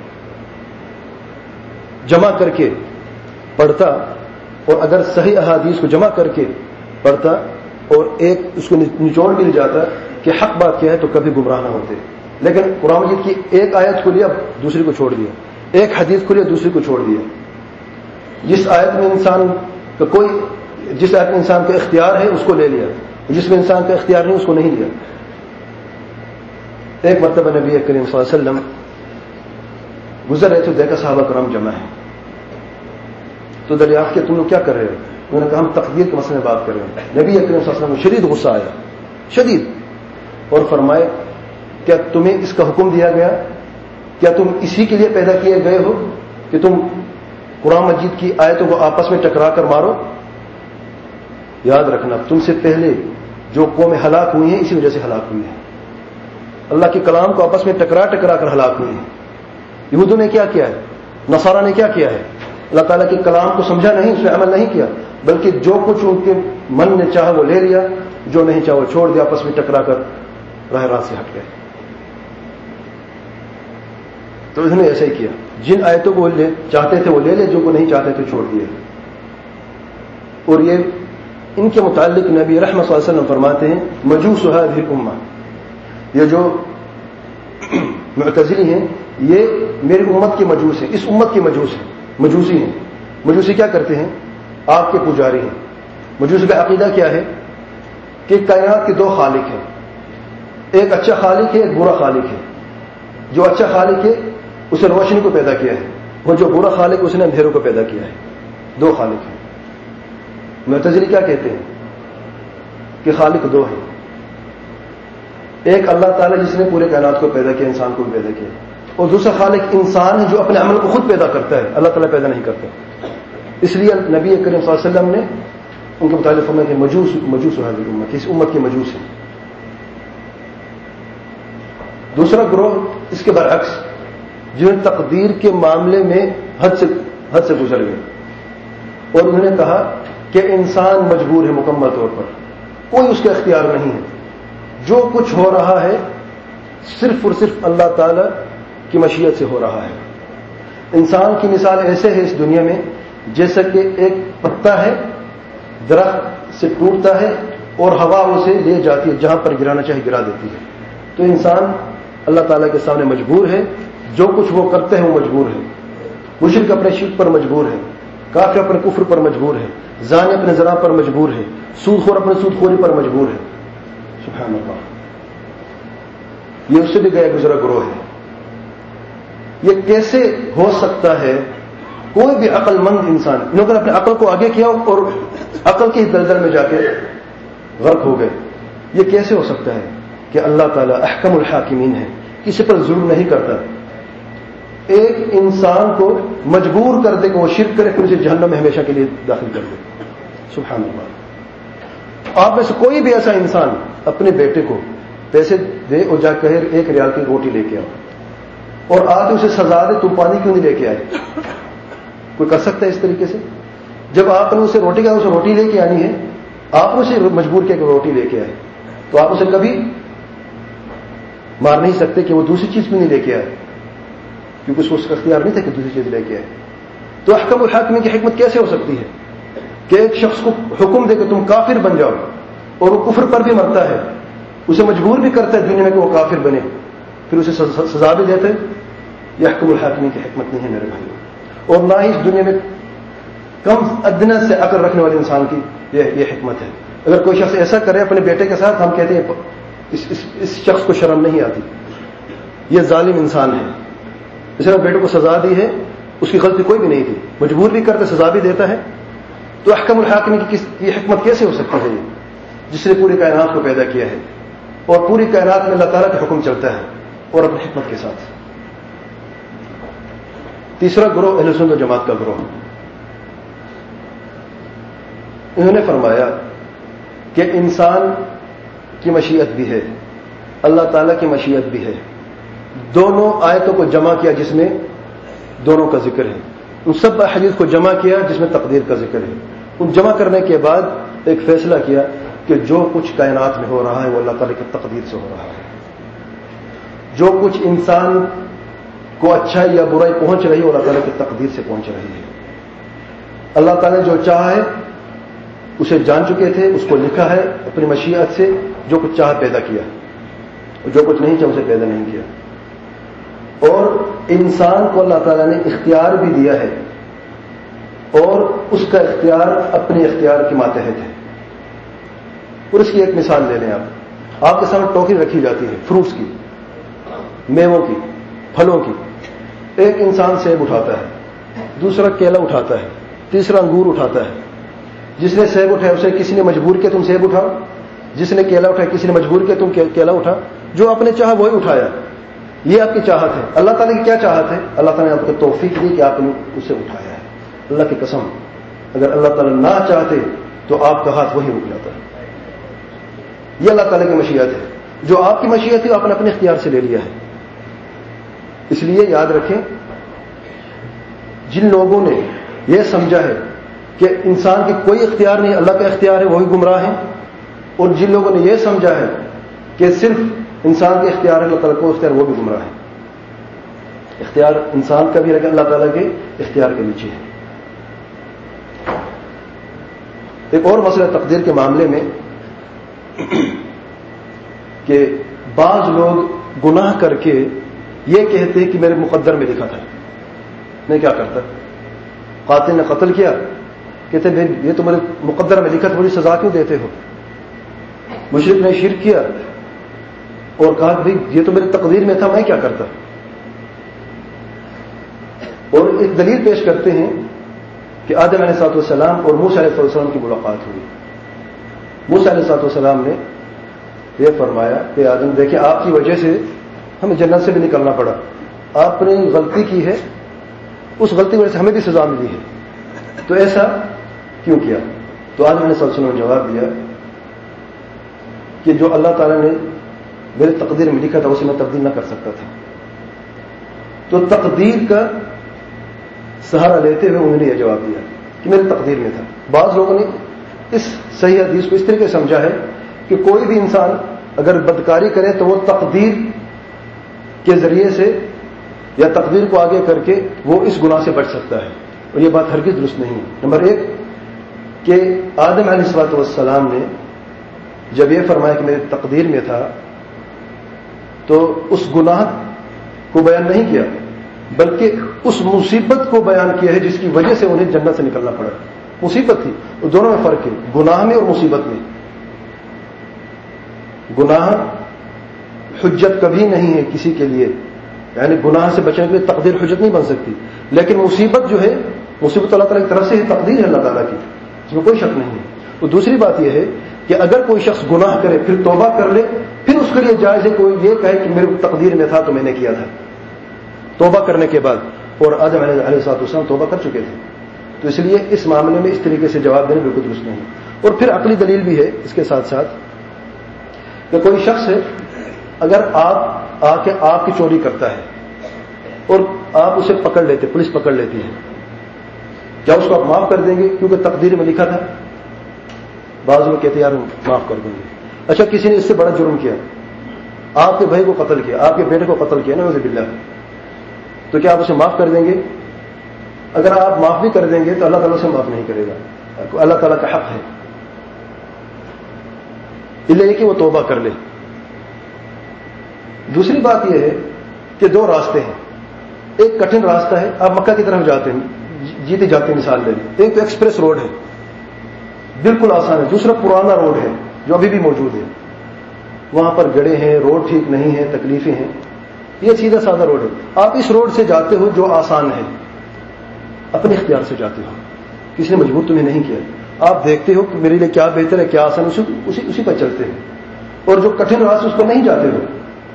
S1: جمع کر کے پڑھتا اور اگر صحیح احادیث کو جمع کر کے پڑھتا اور ایک اس کو نچوڑ مل جاتا کہ حق بات کیا ہے تو کبھی گمراہ نہ ہوتے. لیکن قرآن مجید کی ایک آیت کو لیا دوسری کو چھوڑ دیا, ایک حدیث کو لیا دوسری کو چھوڑ دیا. جس آیت میں انسان کا کوئی جس آیت میں انسان کا اختیار ہے اس کو لے لیا, جس میں انسان کا اختیار نہیں اس کو نہیں لیا. ایک مرتبہ نبی کریم صلی اللہ علیہ وسلم گزر رہے تو دیکھا صحابہ کرام جمع ہے, تو دریافت کیا تم لوگ کیا کر رہے ہو؟ انہوں نے کہا ہم تقدیر کے مسئلے میں بات کر رہے ہیں. نبی کریم صلی اللہ علیہ وسلم کو شدید غصہ آیا, شدید, اور فرمائے کیا تمہیں اس کا حکم دیا گیا, کیا تم اسی کے لیے پیدا کیے گئے ہو کہ تم قرآن مجید کی آیتوں کو آپس میں ٹکرا کر مارو؟ یاد رکھنا تم سے پہلے جو قومیں ہلاک ہوئی ہیں اسی وجہ سے ہلاک ہوئی ہیں. اللہ کے کلام کو آپس میں ٹکرا ٹکرا کر ہلاک ہوئی ہیں. یہودوں نے کیا کیا ہے, نصارہ نے کیا کیا ہے؟ اللہ تعالیٰ کے کلام کو سمجھا نہیں, اس میں عمل نہیں کیا, بلکہ جو کچھ ان کے من نے چاہا وہ لے لیا, جو نہیں چاہا وہ چھوڑ دیا, آپس میں ٹکرا کر راہ راست سے ہٹ گئے. تو انہوں نے ایسا ہی کیا, جن آیتوں کو لے چاہتے تھے وہ لے لے, جو کو نہیں چاہتے تھے چھوڑ دیے. اور یہ ان کے متعلق نبی رحمت صلی اللہ علیہ وسلم فرماتے ہیں مجوس هذه الامه, یہ جو معتزلی ہیں یہ میری امت کے مجوس ہیں, اس امت کے مجوس ہیں, مجوسی ہیں. مجوسی کیا کرتے ہیں؟ آگ کے پجاری ہیں. مجوسی کا عقیدہ کیا ہے کہ کائنات کے دو خالق ہیں, ایک اچھا خالق ہے, ایک برا خالق ہے. جو اچھا خالق ہے اس نے روشنی کو پیدا کیا ہے, اور جو برا خالق اس نے اندھیروں کو پیدا کیا ہے. دو خالق ہیں. معتزلی کیا کہتے ہیں کہ خالق دو ہیں, ایک اللہ تعالیٰ جس نے پورے کائنات کو پیدا کیا, انسان کو بھی پیدا کیا, اور دوسرا خالق انسان ہے جو اپنے عمل کو خود پیدا کرتا ہے, اللہ تعالیٰ پیدا نہیں کرتا. اس لیے نبی کریم صلی اللہ علیہ وسلم نے ان کے متعلق فرمایا کہ مجوس مجوس هذه الامه, اس امت کے مجوس ہیں. دوسرا گروہ اس کے برعکس جنہوں نے تقدیر کے معاملے میں حد سے حد سے گزر گئے, اور انہوں نے کہا کہ انسان مجبور ہے مکمل طور پر، کوئی اس کا اختیار نہیں ہے. جو کچھ ہو رہا ہے صرف اور صرف اللہ تعالی کی مشیت سے ہو رہا ہے. انسان کی مثال ایسے ہے اس دنیا میں جیسا کہ ایک پتا ہے درخت سے ٹوٹتا ہے اور ہوا اسے لے جاتی ہے، جہاں پر گرانا چاہے گرا دیتی ہے. تو انسان اللہ تعالیٰ کے سامنے مجبور ہے، جو کچھ وہ کرتے ہیں وہ مجبور ہے. مشرک اپنے شرک پر مجبور ہے، کافر اپنے کفر پر مجبور ہے، زانی اپنے زنا پر مجبور ہے، سود خور اپنے سود خوری پر مجبور ہے. سبحان اللہ. یہ اس سے بھی گیا گزرا گروہ ہے. یہ کیسے ہو سکتا ہے؟ کوئی بھی عقل مند انسان، انہوں نے اپنے عقل کو آگے کیا اور عقل کے دلدل میں جا کے غرق ہو گئے. یہ کیسے ہو سکتا ہے کہ اللہ تعالیٰ احکم الحاکمین ہے، کسی پر ظلم نہیں کرتا. ایک انسان کو مجبور کر دے کہ وہ شرک کرے، پھر اسے جہنم میں ہمیشہ کے لیے داخل کر دے. سبحان اللہ. آپ میں سے کوئی بھی ایسا انسان اپنے بیٹے کو پیسے دے اور جا کہے ایک ریال کی روٹی لے کے آؤ، اور آ کے اسے سزا دے تم پانی کیوں نہیں لے کے آئے؟ کوئی کر سکتا ہے اس طریقے سے؟ جب آپ نے اسے روٹی کہا اسے روٹی لے کے آنی ہے، آپ نے اسے مجبور کیا کہ روٹی لے کے آئے، تو آپ اسے کبھی مار نہیں سکتے کہ وہ دوسری چیز کیوں نہیں لے کے آئے، کیونکہ اس کو اس کا اختیار نہیں تھا کہ دوسری چیز لے کے آئے. تو احکم الحاکمین کی حکمت کیسے ہو سکتی ہے کہ ایک شخص کو حکم دے کہ تم کافر بن جاؤ اور وہ کفر پر بھی مرتا ہے، اسے مجبور بھی کرتا ہے دنیا میں کہ وہ کافر بنے، پھر اسے سزا بھی دیتے؟ یہ احکم الحاکمین کی حکمت نہیں ہے میرے بھائیوں. اور نہ ہی اس دنیا میں کم ادنا سے عقل رکھنے والے انسان کی یہ یہ حکمت ہے. اگر کوئی شخص ایسا کرے اپنے بیٹے کے ساتھ، ہم کہتے ہیں اس, اس, اس شخص کو شرم نہیں آتی، یہ ظالم انسان ہے. اس نے بیٹے کو سزا دی ہے، اس کی غلطی کوئی بھی نہیں تھی، مجبور بھی کرتا سزا بھی دیتا ہے. تو احکم الحاکمین کی یہ حکمت کیسے ہو سکتی ہے جس نے پوری کائنات کو پیدا کیا ہے اور پوری کائنات میں اللہ تعالیٰ کا حکم چلتا ہے اور اپنی حکمت کے ساتھ. تیسرا گروہ اہل سنت و جماعت کا گروہ، انہوں نے فرمایا کہ انسان کی مشیت بھی ہے، اللہ تعالیٰ کی مشیت بھی ہے. دونوں آیتوں کو جمع کیا جس میں دونوں کا ذکر ہے، ان سب حدیث کو جمع کیا جس میں تقدیر کا ذکر ہے. ان جمع کرنے کے بعد ایک فیصلہ کیا کہ جو کچھ کائنات میں ہو رہا ہے وہ اللہ تعالیٰ کی تقدیر سے ہو رہا ہے. جو کچھ انسان کو اچھا یا برائی پہنچ رہی ہے وہ اللہ تعالیٰ کی تقدیر سے پہنچ رہی ہے. اللہ تعالیٰ نے جو چاہا ہے اسے جان چکے تھے، اس کو لکھا ہے اپنی مشیت سے. جو کچھ چاہا پیدا کیا، جو کچھ نہیں چاہا اسے پیدا نہیں کیا. اور انسان کو اللہ تعالیٰ نے اختیار بھی دیا ہے اور اس کا اختیار اپنے اختیار کے ماتحت ہے. اور اس کی ایک مثال لے لیں. آپ آپ کے سامنے ٹوکری رکھی جاتی ہے فروٹس کی، میووں کی، پھلوں کی. ایک انسان سیب اٹھاتا ہے، دوسرا کیلا اٹھاتا ہے، تیسرا انگور اٹھاتا ہے. جس نے سیب اٹھایا اسے کسی نے مجبور کیا تم سیب اٹھاؤ، جس نے کیلا اٹھایا کسی نے مجبور کیا تم کیلا اٹھا. جو آپ نے چاہا وہی اٹھایا. یہ آپ کی چاہت ہے. اللہ تعالیٰ کی کیا چاہت ہے؟ اللہ تعالیٰ نے آپ کو توفیق دی کہ آپ نے اسے اٹھایا ہے. اللہ کی قسم اگر اللہ تعالیٰ نہ چاہتے تو آپ کا ہاتھ وہی رک جاتا ہے. یہ اللہ تعالیٰ کی مشیت ہے. جو آپ کی مشیت ہے آپ نے اپنے اختیار سے لے لیا ہے. اس لیے یاد رکھیں، جن لوگوں نے یہ سمجھا ہے کہ انسان کی کوئی اختیار نہیں، اللہ کا اختیار ہے، وہی گمراہ ہیں. اور جن لوگوں نے یہ سمجھا ہے کہ صرف انسان کے اختیار ہے، اللہ تعالیٰ کو اختیار، وہ بھی گمراہ ہے. اختیار انسان کا بھی ہے کہ اللہ تعالیٰ کے اختیار کے نیچے ہے. ایک اور مسئلہ تقدیر کے معاملے میں کہ بعض لوگ گناہ کر کے یہ کہتے ہیں کہ میرے مقدر میں لکھا تھا. میں کیا کرتا؟ قاتل نے قتل کیا، کہتے ہیں یہ تو میرے مقدر میں لکھا تھا، مجھے سزا کیوں دیتے ہو؟ مشرک نے شرک کیا اور کہا کہ یہ تو میری تقدیر میں تھا، میں کیا کرتا؟ اور ایک دلیل پیش کرتے ہیں کہ آدم علیہ الصلوۃ والسلام اور موسیٰ علیہ السلام کی ملاقات ہوئی. موسیٰ علیہ الصلوۃ والسلام نے یہ فرمایا کہ آدم دیکھیں آپ کی وجہ سے ہمیں جنت سے بھی نکلنا پڑا، آپ نے غلطی کی ہے، اس غلطی کی وجہ سے ہمیں بھی سزا ملی ہے، تو ایسا کیوں کیا؟ تو آدم علیہ السلام نے جواب دیا کہ جو اللہ تعالیٰ نے میرے تقدیر میں لکھا تھا اسے میں تبدیل نہ کر سکتا تھا. تو تقدیر کا سہارا لیتے ہوئے انہوں نے یہ جواب دیا کہ میرے تقدیر میں تھا. بعض لوگوں نے اس صحیح حدیث کو اس طریقے سے سمجھا ہے کہ کوئی بھی انسان اگر بدکاری کرے تو وہ تقدیر کے ذریعے سے یا تقدیر کو آگے کر کے وہ اس گناہ سے بچ سکتا ہے، اور یہ بات ہرگز درست نہیں ہے۔ نمبر ایک کہ آدم علیہ الصلوۃ والسلام نے جب یہ فرمایا کہ میری تقدیر میں تھا تو اس گناہ کو بیان نہیں کیا، بلکہ اس مصیبت کو بیان کیا ہے جس کی وجہ سے انہیں جنت سے نکلنا پڑا۔ مصیبت تھی، اور دونوں میں فرق ہے، گناہ میں اور مصیبت میں۔ گناہ حجت کبھی نہیں ہے کسی کے لیے، یعنی گناہ سے بچنے کے لیے تقدیر حجت نہیں بن سکتی، لیکن مصیبت جو ہے مصیبت اللہ تعالیٰ کی طرف سے ہی تقدیر ہے اللہ تعالیٰ کی، اس میں کوئی شک نہیں ہے۔ اور دوسری بات یہ ہے کہ اگر کوئی شخص گناہ کرے پھر توبہ کر لے، پھر اس کے لیے جائز ہے کوئی یہ کہے کہ میرے تقدیر میں تھا تو میں نے کیا تھا، توبہ کرنے کے بعد۔ اور آدم علیہ السلام توبہ کر چکے تھے، تو اس لیے اس معاملے میں اس طریقے سے جواب دینا بالکل درست نہیں۔ اور پھر عقلی دلیل بھی ہے اس کے ساتھ ساتھ کہ کوئی شخص ہے اگر آپ آ کے آپ کی چوری کرتا ہے اور آپ اسے پکڑ لیتے، پولیس پکڑ لیتی ہے، کیا اس کو آپ معاف کر دیں گے کیونکہ تقدیر میں لکھا تھا؟ بعض لوگ کہتے ہیں یار معاف کر دیں گے۔ اچھا کسی نے اس سے بڑا جرم کیا، آپ کے بھائی کو قتل کیا، آپ کے بیٹے کو قتل کیا نعوذ باللہ، تو کیا آپ اسے معاف کر دیں گے؟ اگر آپ معاف بھی کر دیں گے تو اللہ تعالیٰ سے معاف نہیں کرے گا، اللہ تعالیٰ کا حق ہے اس لیے کہ وہ توبہ کر لے۔ دوسری بات یہ ہے کہ دو راستے ہیں، ایک کٹھن راستہ ہے، آپ مکہ کی طرف جاتے ہیں، جیتے جاتے ہیں مثال لے لیں، ایک تو ایکسپریس روڈ ہے بالکل آسان ہے، دوسرا پرانا روڈ ہے جو ابھی بھی موجود ہے، وہاں پر گڑے ہیں، روڈ ٹھیک نہیں ہے، تکلیفیں ہیں، یہ سیدھا سادہ روڈ ہے۔ آپ اس روڈ سے جاتے ہو جو آسان ہے، اپنے اختیار سے جاتے ہو، کسی نے مجبور تمہیں نہیں کیا، آپ دیکھتے ہو کہ میرے لیے کیا بہتر ہے، کیا آسان، اسی اسی, اسی پر چلتے ہیں، اور جو کٹھن راستہ اس پر نہیں جاتے ہو۔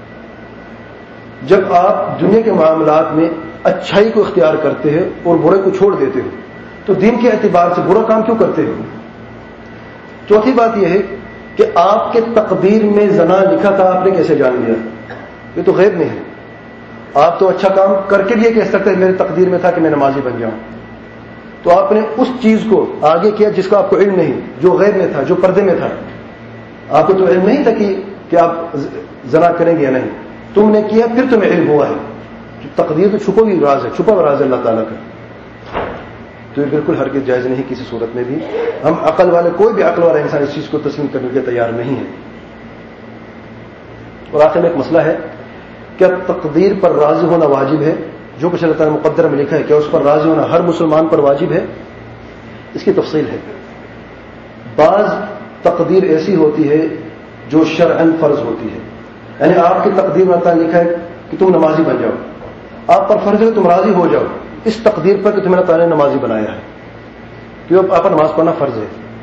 S1: جب آپ دنیا کے معاملات میں اچھائی کو اختیار کرتے ہیں اور برے کو چھوڑ دیتے ہو تو دین کے اعتبار سے برا کام کیوں کرتے ہو؟ چوتھی بات یہ ہے کہ آپ کے تقدیر میں زنا لکھا تھا، آپ نے کیسے جان لیا؟ یہ تو غیب میں ہے، آپ تو اچھا کام کر کے بھی یہ کہہ سکتے ہیں میری تقدیر میں تھا کہ میں نمازی بن جاؤں، تو آپ نے اس چیز کو آگے کیا جس کا آپ کو علم نہیں، جو غیب میں تھا، جو پردے میں تھا، آپ کو تو علم نہیں تھا کہ, کہ آپ زنا کریں گے یا نہیں، تم نے کیا پھر تمہیں علم ہوا ہے۔ تقدیر تو چھپا ہوئی راز ہے، چھپا ہوا راز ہے اللہ تعالیٰ کا، تو یہ بالکل ہرگز جائز نہیں کسی صورت میں بھی۔ ہم عقل والے، کوئی بھی عقل والا انسان اس چیز کو تسلیم کرنے کے تیار نہیں ہے۔ اور آخر میں ایک مسئلہ ہے، کیا تقدیر پر راضی ہونا واجب ہے؟ جو کچھ اللہ تعالیٰ نے مقدر میں لکھا ہے کیا اس پر راضی ہونا ہر مسلمان پر واجب ہے؟ اس کی تفصیل ہے۔ بعض تقدیر ایسی ہوتی ہے جو شرعاً فرض ہوتی ہے، یعنی آپ کی تقدیر میں اللہ تعالیٰ نے لکھا ہے کہ تم نمازی بن جاؤ، آپ پر فرض ہے کہ تم راضی ہو جاؤ اس تقدیر پر کہ تمہیں اللہ تعالیٰ نے نمازی بنایا ہے، کیوں آپ پر نماز پڑھنا فرض ہے۔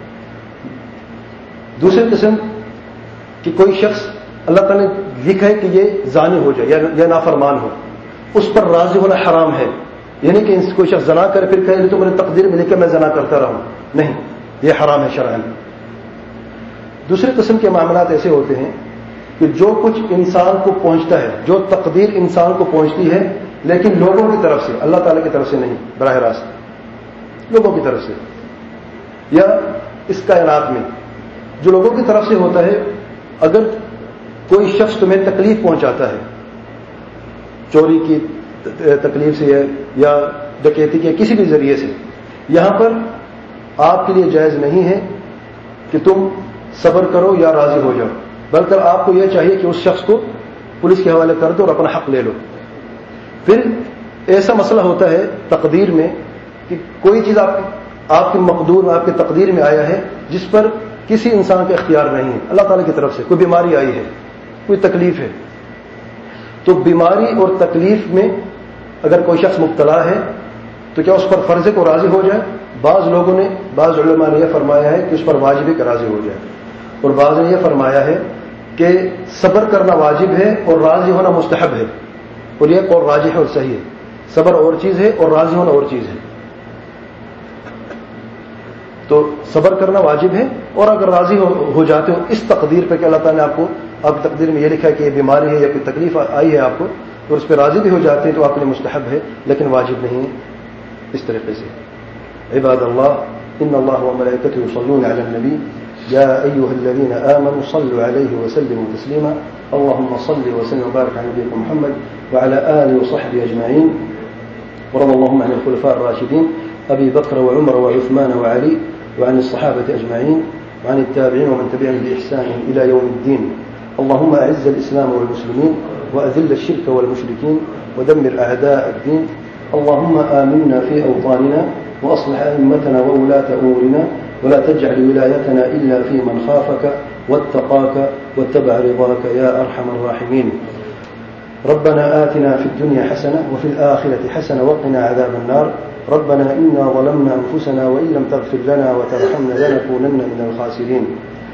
S1: دوسری قسم کہ کوئی شخص اللہ تعالیٰ نے لکھا ہے کہ یہ زانی ہو جائے یا نافرمان ہو، اس پر راضی ہونا حرام ہے، یعنی کہ کوئی شخص زنا کرے پھر کہے تو میرے تقدیر میں لکھا میں زنا کرتا رہوں، نہیں، یہ حرام ہے شرعاً۔ دوسری قسم کے معاملات ایسے ہوتے ہیں کہ جو کچھ انسان کو پہنچتا ہے، جو تقدیر انسان کو پہنچتی ہے لیکن لوگوں کی طرف سے، اللہ تعالیٰ کی طرف سے نہیں، براہ راست لوگوں کی طرف سے، یا اس کائنات میں جو لوگوں کی طرف سے ہوتا ہے، اگر کوئی شخص تمہیں تکلیف پہنچاتا ہے چوری کی تکلیف سے یا ڈکیتی کے کسی بھی ذریعے سے، یہاں پر آپ کے لیے جائز نہیں ہے کہ تم صبر کرو یا راضی ہو جاؤ، بلکہ آپ کو یہ چاہیے کہ اس شخص کو پولیس کے حوالے کر دو اور اپنا حق لے لو۔ پھر ایسا مسئلہ ہوتا ہے تقدیر میں کہ کوئی چیز آپ آپ کی مقدور میں، آپ کی تقدیر میں آیا ہے جس پر کسی انسان کا اختیار نہیں ہے، اللہ تعالیٰ کی طرف سے کوئی بیماری آئی ہے، کوئی تکلیف ہے، تو بیماری اور تکلیف میں اگر کوئی شخص مبتلا ہے تو کیا اس پر فرض ہے کو راضی ہو جائے؟ بعض لوگوں نے، بعض علماء نے یہ فرمایا ہے کہ اس پر واجب ہے کہ راضی ہو جائے، اور بعض نے یہ فرمایا ہے کہ صبر کرنا واجب ہے اور راضی ہونا مستحب ہے، اور یہ قول راجح ہے اور صحیح ہے، صبر اور چیز ہے اور راضی ہونا اور چیز ہے۔ تو صبر کرنا واجب ہے، اور اگر راضی ہو, ہو جاتے ہو اس تقدیر پہ کہ اللہ تعالیٰ نے آپ کو، آپ کی تقدیر میں یہ لکھا ہے کہ یہ بیماری ہے یا کوئی تکلیف آئی ہے آپ کو، اور اس پہ راضی بھی ہو جاتے ہیں تو آپ کے لیے مستحب ہے لیکن واجب نہیں ہے۔ اس طریقے سے عباد اللہ إن الله وملائكته يصلون على النبي يا أيها الذين آمنوا صلوا عليه وسلموا تسليما اللهم صل وسلم وبارك على نبينا محمد وعلى آله وصحبه أجمعين. ورضى اللهم عن الخلفاء الراشدين أبي بكر وعمر وعثمان وعلي وعن الصحابة أجمعين وعن التابعين ومن تبعهم بإحسان إلى يوم الدين. اللهم أعز الإسلام والمسلمين وأذل الشرك والمشركين ودمر أعداء الدين. اللهم آمنا في أوطاننا وأصلح أئمتنا وولاة أمورنا ولا تجعل ولايتنا إلا في من خافك واتقاك واتبع رضاك يا أرحم الراحمين. ربنا آتنا في الدنيا حسنة وفي الآخرة حسنة وقنا عذاب النار. ربنا إنا ظلمنا أنفسنا وإن لم تغفر لنا وترحمنا لنكونن من الخاسرين.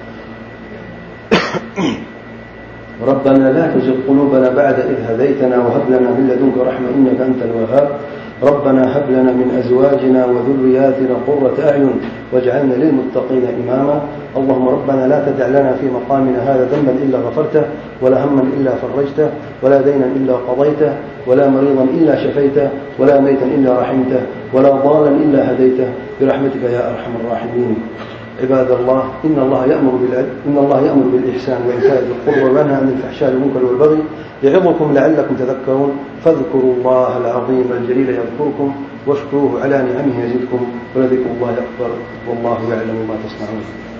S1: ربنا لا تزغ قلوبنا بعد إذ هديتنا وهب لنا من لدنك رحمة إنك أنت الوهاب. ربنا هب لنا من أزواجنا وذرياتنا قرة أعين واجعلنا للمتقين إماما. اللهم ربنا لا تدع لنا في مقامنا هذا ذنبا إلا غفرته ولا هما إلا فرجته ولا دينا إلا قضيته ولا مريضا إلا شفيته ولا ميتا إلا رحمته ولا ضالا إلا هديته برحمتك يا أرحم الراحمين. عباد الله إن الله يأمر بالعدل إن الله يأمر بالإحسان وإيتاء ذي القربى وينهى عن الفحشاء والمنكر والبغي يعظكم لعلكم تذكرون فاذكروا الله العظيم الجليل يذكركم واشكروه على نعمه يزدكم ولذكر الله أكبر والله يعلم ما تصنعون.